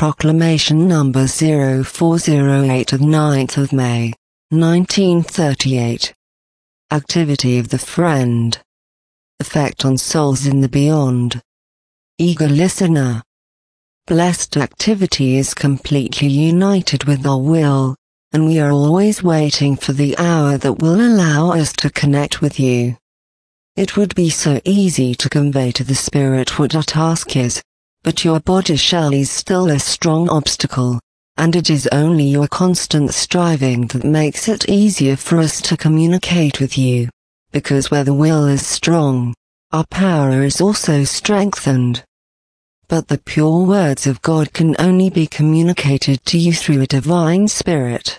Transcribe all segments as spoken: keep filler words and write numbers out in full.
Proclamation number zero four zero eight of ninth of May, nineteen thirty-eight. Activity of the Friend. Effect on souls in the beyond. Eager listener. Blessed activity is completely united with our will, and we are always waiting for the hour that will allow us to connect with you. It would be so easy to convey to the spirit what our task is, but your body shell is still a strong obstacle, and it is only your constant striving that makes it easier for us to communicate with you, because where the will is strong, our power is also strengthened. But the pure words of God can only be communicated to you through a divine spirit.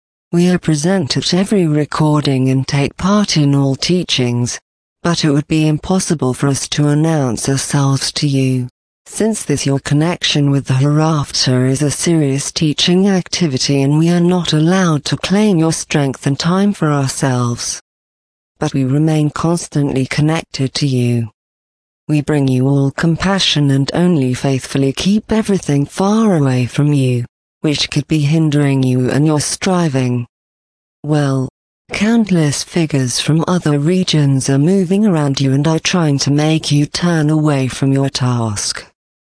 We are present at every recording and take part in all teachings, but it would be impossible for us to announce ourselves to you, since this your connection with the hereafter is a serious teaching activity and we are not allowed to claim your strength and time for ourselves. But we remain constantly connected to you. We bring you all compassion and only faithfully keep everything far away from you, which could be hindering you and your striving. Well, countless figures from other regions are moving around you and are trying to make you turn away from your task.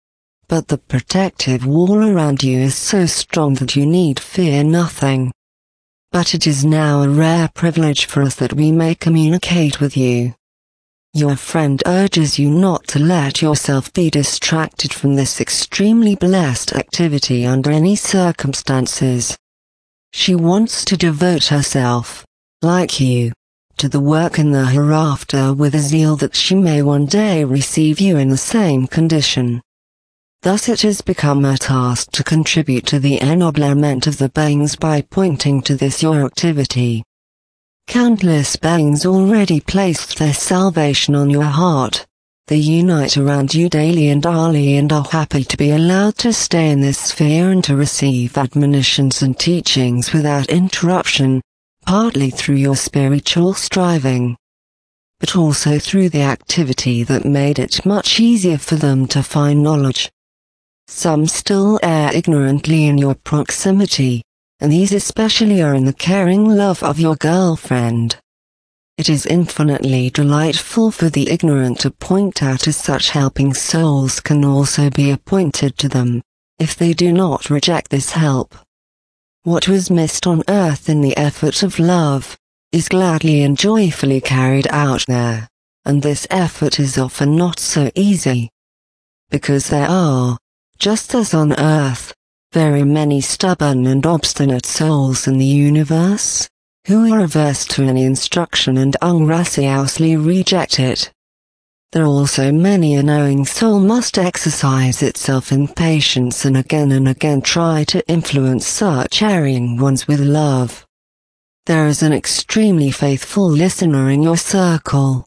But the protective wall around you is so strong that you need fear nothing. But it is now a rare privilege for us that we may communicate with you. Your friend urges you not to let yourself be distracted from this extremely blessed activity under any circumstances. She wants to devote herself, like you, to the work in the hereafter with a zeal that she may one day receive you in the same condition. Thus it has become her task to contribute to the ennoblement of the beings by pointing to this your activity. Countless beings already placed their salvation on your heart. They unite around you daily and hourly and are happy to be allowed to stay in this sphere and to receive admonitions and teachings without interruption, partly through your spiritual striving, but also through the activity that made it much easier for them to find knowledge. Some still err ignorantly in your proximity, and these especially are in the caring love of your girlfriend. It is infinitely delightful for the ignorant to point out as such helping souls can also be appointed to them, if they do not reject this help. What was missed on earth in the effort of love, is gladly and joyfully carried out there, and this effort is often not so easy. Because there are, just as on earth, very many stubborn and obstinate souls in the universe, who are averse to any instruction and ungraciously reject it. There are also many a knowing soul must exercise itself in patience and again and again try to influence such erring ones with love. There is an extremely faithful listener in your circle.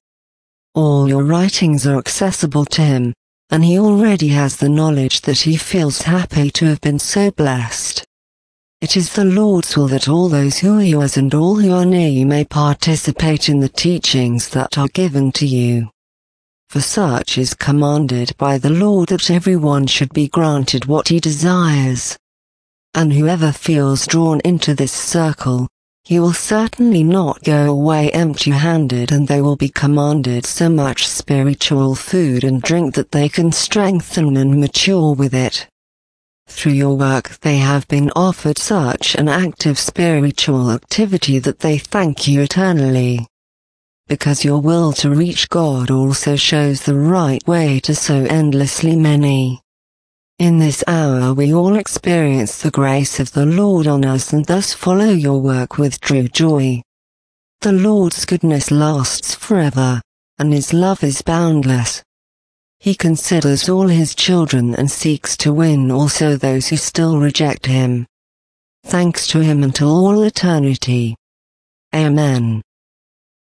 All your writings are accessible to him, and he already has the knowledge that he feels happy to have been so blessed. It is the Lord's will that all those who are yours and all who are near you may participate in the teachings that are given to you. For such is commanded by the Lord that everyone should be granted what he desires. And whoever feels drawn into this circle, he will certainly not go away empty-handed, and they will be commanded so much spiritual food and drink that they can strengthen and mature with it. Through your work they have been offered such an active spiritual activity that they thank you eternally. Because your will to reach God also shows the right way to so endlessly many. In this hour we all experience the grace of the Lord on us and thus follow your work with true joy. The Lord's goodness lasts forever, and his love is boundless. He considers all his children and seeks to win also those who still reject him. Thanks to him until all eternity. Amen.